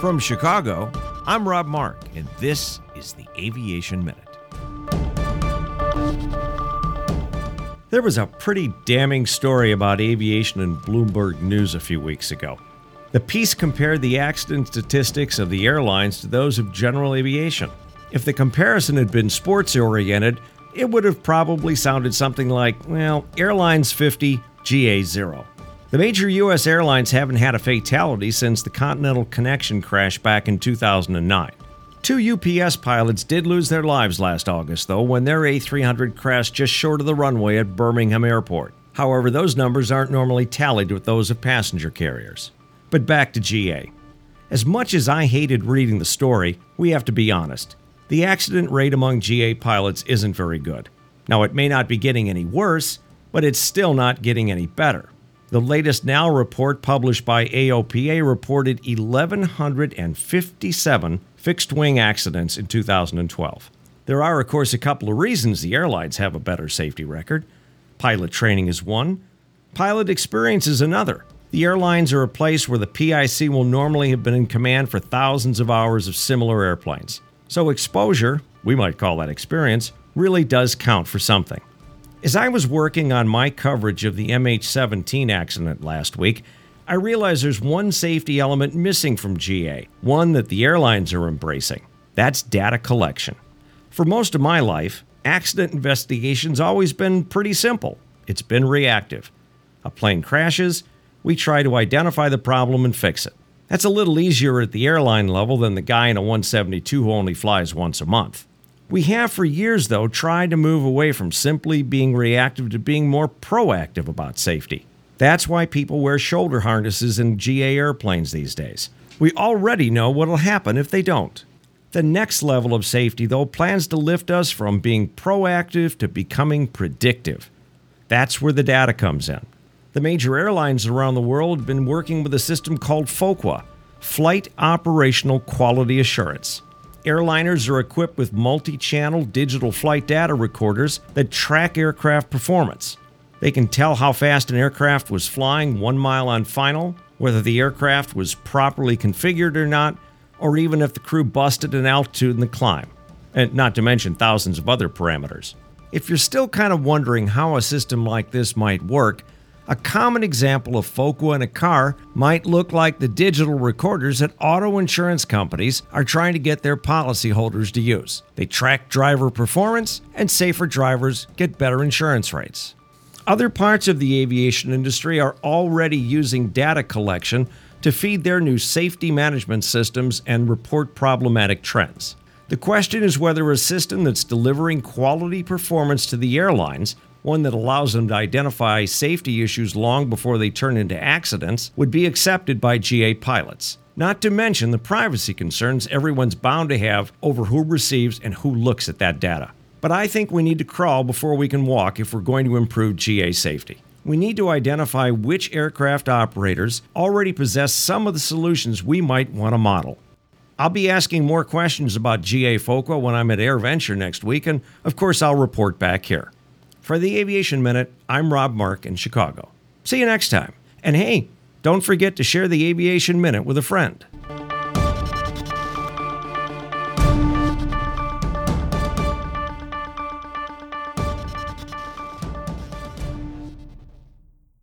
From Chicago, I'm Rob Mark, and this is the Aviation Minute. There was a pretty damning story about aviation in Bloomberg News a few weeks ago. The piece compared the accident statistics of the airlines to those of general aviation. If the comparison had been sports-oriented, it would have probably sounded something like, well, airlines 50, GA 0. The major U.S. airlines haven't had a fatality since the Continental Connection crash back in 2009. Two UPS pilots did lose their lives last August, though, when their A300 crashed just short of the runway at Birmingham Airport. However, those numbers aren't normally tallied with those of passenger carriers. But back to GA. As much as I hated reading the story, we have to be honest. The accident rate among GA pilots isn't very good. Now, it may not be getting any worse, but it's still not getting any better. The latest NOW report published by AOPA reported 1,157 fixed-wing accidents in 2012. There are, of course, a couple of reasons the airlines have a better safety record. Pilot training is one. Pilot experience is another. The airlines are a place where the PIC will normally have been in command for thousands of hours of similar airplanes. So exposure, we might call that experience, really does count for something. As I was working on my coverage of the MH17 accident last week, I realized there's one safety element missing from GA, one that the airlines are embracing. That's data collection. For most of my life, accident investigation's always been pretty simple. It's been reactive. A plane crashes, we try to identify the problem and fix it. That's a little easier at the airline level than the guy in a 172 who only flies once a month. We have for years, though, tried to move away from simply being reactive to being more proactive about safety. That's why people wear shoulder harnesses in GA airplanes these days. We already know what'll happen if they don't. The next level of safety, though, plans to lift us from being proactive to becoming predictive. That's where the data comes in. The major airlines around the world have been working with a system called FOQA, Flight Operational Quality Assurance. Airliners are equipped with multi-channel digital flight data recorders that track aircraft performance. They can tell how fast an aircraft was flying 1 mile on final, whether the aircraft was properly configured or not, or even if the crew busted an altitude in the climb, and not to mention thousands of other parameters. If you're still kind of wondering how a system like this might work, a common example of FOQA in a car might look like the digital recorders that auto insurance companies are trying to get their policyholders to use. They track driver performance, and safer drivers get better insurance rates. Other parts of the aviation industry are already using data collection to feed their new safety management systems and report problematic trends. The question is whether a system that's delivering quality performance to the airlines, one that allows them to identify safety issues long before they turn into accidents, would be accepted by GA pilots. Not to mention the privacy concerns everyone's bound to have over who receives and who looks at that data. But I think we need to crawl before we can walk if we're going to improve GA safety. We need to identify which aircraft operators already possess some of the solutions we might want to model. I'll be asking more questions about GA FOQA when I'm at AirVenture next week, and of course I'll report back here. For the Aviation Minute, I'm Rob Mark in Chicago. See you next time. And hey, don't forget to share the Aviation Minute with a friend.